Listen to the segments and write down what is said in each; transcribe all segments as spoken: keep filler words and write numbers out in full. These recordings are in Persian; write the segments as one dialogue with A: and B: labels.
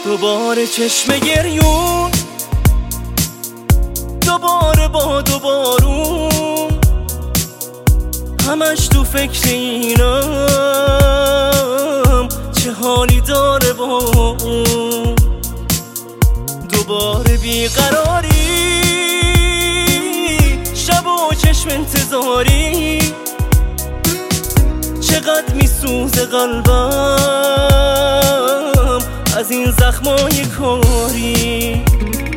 A: دوباره چشم گریون، دوباره باد و بارون، همش تو فکر اینم چه حالی داره با اون. دوباره بیقراری، شب و چشم انتظاری، چقدر میسوزه قلبم از این زخمای کاری.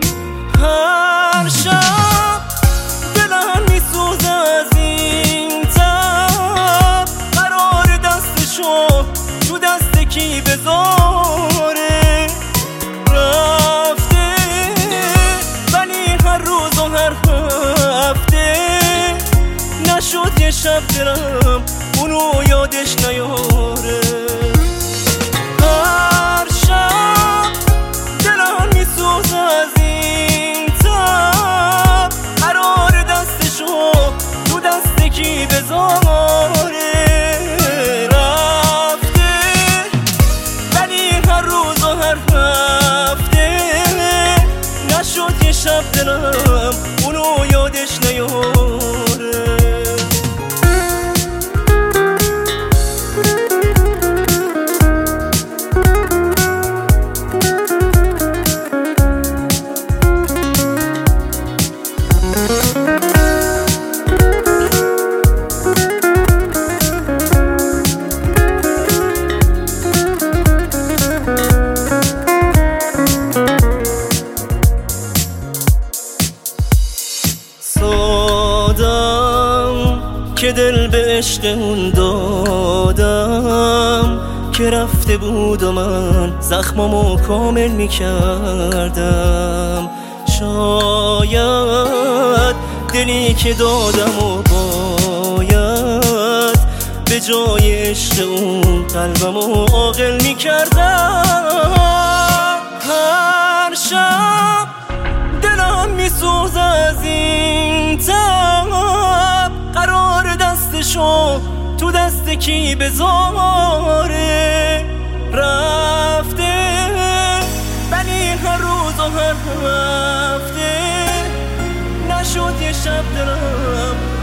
A: هر شب دلم میسوزه از این تب، قرار دستشو تو دست کی بذاره. رفته ولی هر روز و هر هفته نشد یه شب دلم اونو یادش نیاره. هر شب دلم میسوزه از این تب، قرار دستشو تو دست کی بذاره. رفته ولی هر روز و هر هفته نشد یه شب دلم اونو یادش نیاره. که دل به عشق اون دادم که رفته بود و من زخمامو کامل میکردم. شاید دلی که دادم و باید به جای عشق اون قلبمو عاقل میکردم. هر شب دلم میسوزه از این تب، قرار دستشو تو دست کی بذاره. رفته ولی هر روز و هر هفته نشد یه شب دلم